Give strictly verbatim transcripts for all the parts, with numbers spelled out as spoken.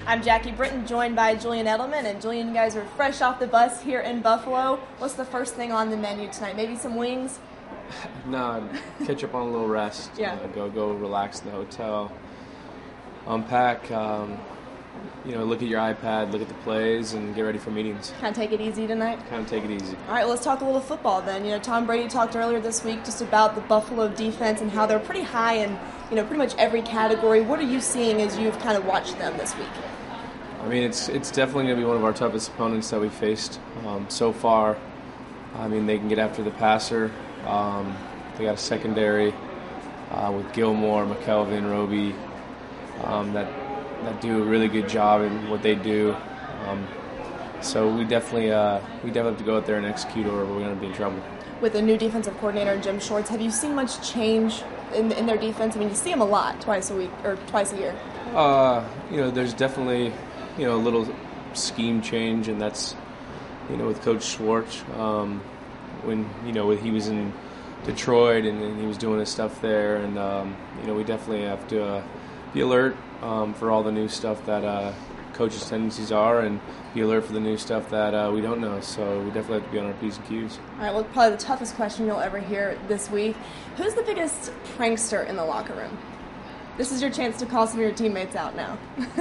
I'm Jackie Britton, joined by Julian Edelman. And Julian, you guys are fresh off the bus here in Buffalo. What's the first thing on the menu tonight? Maybe some wings? No, catch up on a little rest. Yeah. Uh, go go relax in the hotel. Unpack. Um, you know, look at your iPad, look at the plays, and get ready for meetings. Kind of take it easy tonight? Kind of take it easy. All right, well, let's talk a little football then. You know, Tom Brady talked earlier this week just about the Buffalo defense and how they're pretty high in, you know, pretty much every category. What are you seeing as you've kind of watched them this week? I mean, it's it's definitely going to be one of our toughest opponents that we faced um, so far. I mean, they can get after the passer. Um, they got a secondary uh, with Gilmore, McKelvin, Roby um, that that do a really good job in what they do. Um, so we definitely uh, we definitely have to go out there and execute, or we're going to be in trouble. With a new defensive coordinator, Jim Schwartz, have you seen much change in in their defense? I mean, you see them a lot, twice a week or twice a year. Uh, you know, there's definitely you know a little scheme change, and that's you know with Coach Schwartz. Um, when you know he was in Detroit and, and he was doing his stuff there, and um, you know we definitely have to uh, be alert um, for all the new stuff that uh, coaches' tendencies are, and be alert for the new stuff that uh, we don't know. So we definitely have to be on our P's and Q's. All right, well, probably the toughest question you'll ever hear this week: who's the biggest prankster in the locker room? This is your chance to call some of your teammates out now.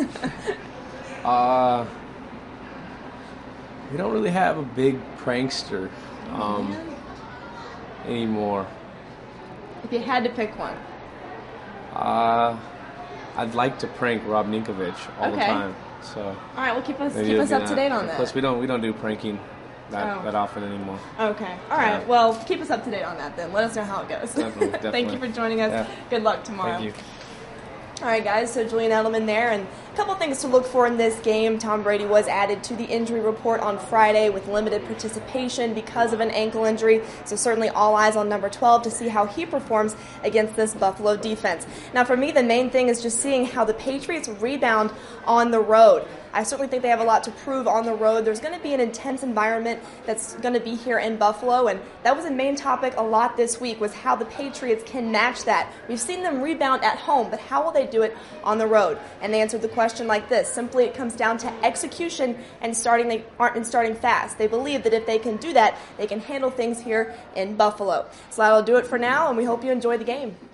uh, we don't really have a big prankster um, anymore. If you had to pick one. Uh, I'd like to prank Rob Ninkovich all Okay. the time. So all right, well, keep us maybe keep it'll us be up to date on that. Plus, we don't we don't do pranking that, Oh. that often anymore. Okay. All right. Yeah. Well, keep us up to date on that then. Let us know how it goes. Definitely, Thank definitely. you for joining us. Yeah. Good luck tomorrow. Thank you. All right, guys, so Julian Edelman there, and a couple things to look for in this game. Tom Brady was added to the injury report on Friday with limited participation because of an ankle injury, so certainly all eyes on number twelve to see how he performs against this Buffalo defense. Now, for me, the main thing is just seeing how the Patriots rebound on the road. I certainly think they have a lot to prove on the road. There's going to be an intense environment that's going to be here in Buffalo, and that was a main topic a lot this week, was how the Patriots can match that. We've seen them rebound at home, but how will they do it on the road? And they answered the question like this: simply, it comes down to execution and starting they aren't and starting fast. They believe that if they can do that, they can handle things here in Buffalo. So that'll do it for now, and we hope you enjoy the game.